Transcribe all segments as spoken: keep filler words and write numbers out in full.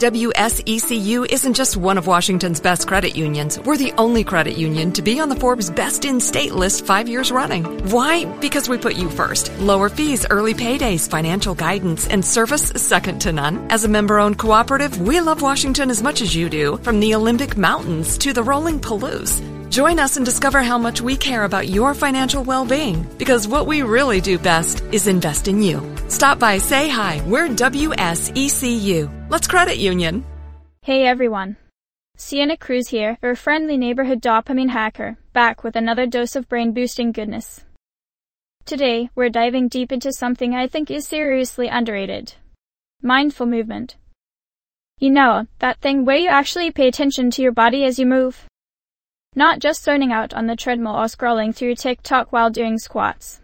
W S E C U isn't just one of Washington's best credit unions. We're the only credit union to be on the Forbes Best in State list five years running. Why? Because we put you first. Lower fees, early paydays, financial guidance, and service second to none. As a member-owned cooperative, we love Washington as much as you do, from the Olympic Mountains to the rolling Palouse. Join us and discover how much we care about your financial well-being, because what we really do best is invest in you. Stop by, say hi. We're W S E C U. Let's credit union. Hey everyone. Sienna Cruz here, your friendly neighborhood dopamine hacker, back with another dose of brain-boosting goodness. Today, we're diving deep into something I think is seriously underrated. Mindful movement. You know, that thing where you actually pay attention to your body as you move. Not just zoning out on the treadmill or scrolling through TikTok while doing squats.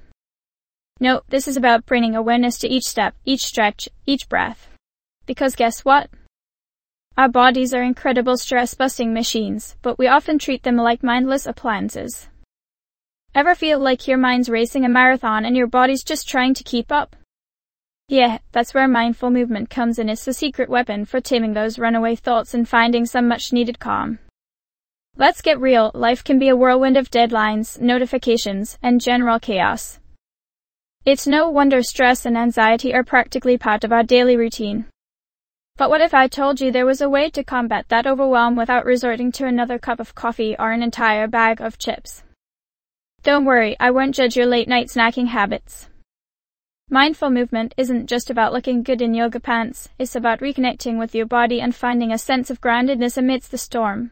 No, this is about bringing awareness to each step, each stretch, each breath. Because guess what? Our bodies are incredible stress-busting machines, but we often treat them like mindless appliances. Ever feel like your mind's racing a marathon and your body's just trying to keep up? Yeah, that's where mindful movement comes in. It's the secret weapon for taming those runaway thoughts and finding some much-needed calm. Let's get real, life can be a whirlwind of deadlines, notifications, and general chaos. It's no wonder stress and anxiety are practically part of our daily routine. But what if I told you there was a way to combat that overwhelm without resorting to another cup of coffee or an entire bag of chips? Don't worry, I won't judge your late-night snacking habits. Mindful movement isn't just about looking good in yoga pants, it's about reconnecting with your body and finding a sense of groundedness amidst the storm.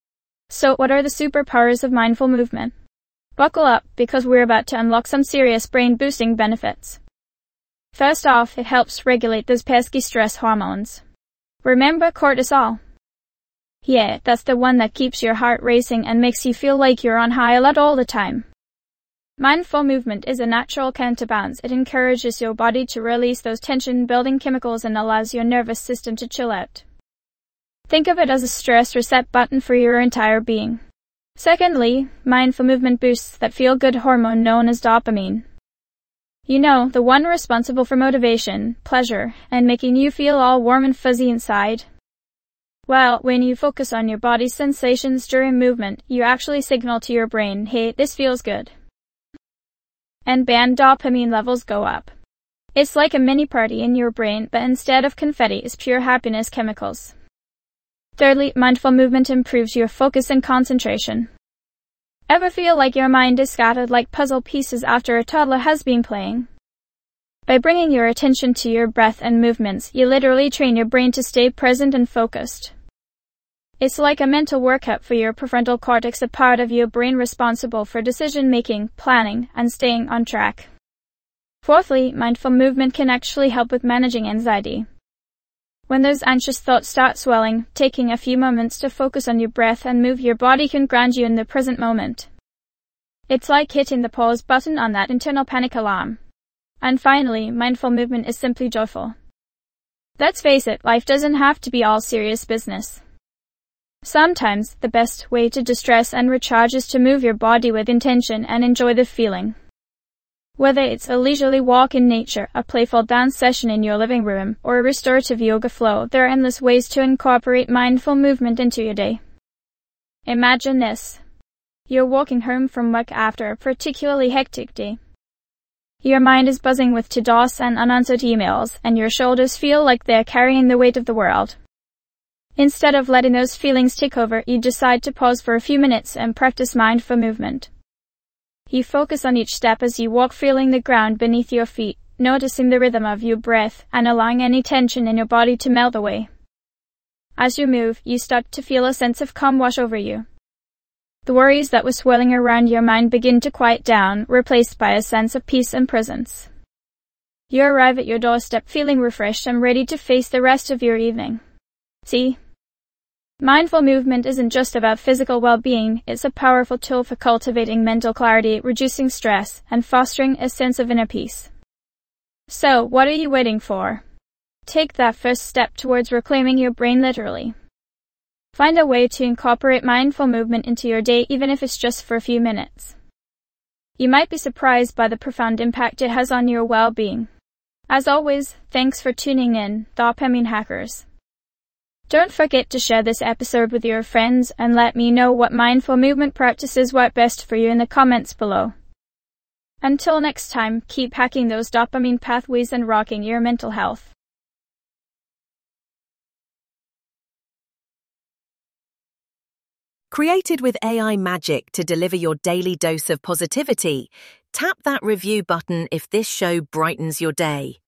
So what are the superpowers of mindful movement? Buckle up, because we're about to unlock some serious brain-boosting benefits. First off, it helps regulate those pesky stress hormones. Remember cortisol? Yeah, that's the one that keeps your heart racing and makes you feel like you're on high alert all the time. Mindful movement is a natural counterbalance. It encourages your body to release those tension-building chemicals and allows your nervous system to chill out. Think of it as a stress reset button for your entire being. Secondly, mindful movement boosts that feel-good hormone known as dopamine. You know, the one responsible for motivation, pleasure, and making you feel all warm and fuzzy inside. Well, when you focus on your body's sensations during movement, you actually signal to your brain, hey, this feels good. And bam, dopamine levels go up. It's like a mini party in your brain, but instead of confetti, it's pure happiness chemicals. Thirdly, mindful movement improves your focus and concentration. Ever feel like your mind is scattered like puzzle pieces after a toddler has been playing? By bringing your attention to your breath and movements, you literally train your brain to stay present and focused. It's like a mental workout for your prefrontal cortex, a part of your brain responsible for decision-making, planning, and staying on track. Fourthly, mindful movement can actually help with managing anxiety. When those anxious thoughts start swelling, taking a few moments to focus on your breath and move your body can ground you in the present moment. It's like hitting the pause button on that internal panic alarm. And finally, mindful movement is simply joyful. Let's face it, life doesn't have to be all serious business. Sometimes, the best way to distress and recharge is to move your body with intention and enjoy the feeling. Whether it's a leisurely walk in nature, a playful dance session in your living room, or a restorative yoga flow, there are endless ways to incorporate mindful movement into your day. Imagine this. You're walking home from work after a particularly hectic day. Your mind is buzzing with to-dos and unanswered emails, and your shoulders feel like they're carrying the weight of the world. Instead of letting those feelings take over, you decide to pause for a few minutes and practice mindful movement. You focus on each step as you walk, feeling the ground beneath your feet, noticing the rhythm of your breath, and allowing any tension in your body to melt away. As you move, you start to feel a sense of calm wash over you. The worries that were swirling around your mind begin to quiet down, replaced by a sense of peace and presence. You arrive at your doorstep feeling refreshed and ready to face the rest of your evening. See? Mindful movement isn't just about physical well-being, it's a powerful tool for cultivating mental clarity, reducing stress, and fostering a sense of inner peace. So, what are you waiting for? Take that first step towards reclaiming your brain literally. Find a way to incorporate mindful movement into your day, even if it's just for a few minutes. You might be surprised by the profound impact it has on your well-being. As always, thanks for tuning in, Dopamine Hackers. Don't forget to share this episode with your friends and let me know what mindful movement practices work best for you in the comments below. Until next time, keep hacking those dopamine pathways and rocking your mental health. Created with A I magic to deliver your daily dose of positivity, tap that review button if this show brightens your day.